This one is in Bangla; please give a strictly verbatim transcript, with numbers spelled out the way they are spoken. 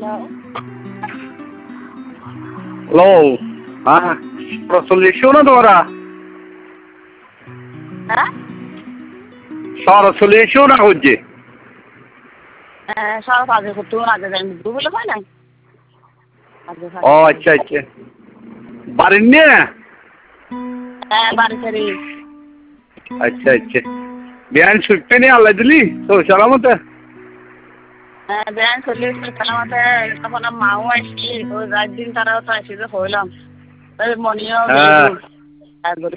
হ্যালো, হ্যাঁ সরাসরি শোনো তোমরা হ্যাঁ সরাসরি শোনা হচ্ছে সব কাজে করতে আগে যাই বলে হয় নাই ও আচ্ছা আচ্ছা বাড়ির নিয়ে হ্যাঁ বাড়ি সারি আচ্ছা আচ্ছা বিয়ান ছুটতে নিয়ে আল্লাহ দিলি তো সালামতে হ্যাঁ ব্যায়াম করলে সালামতে তখন মাও আসছি ওই রাত দিন তারাও তো আসি যে হইলাম মনিও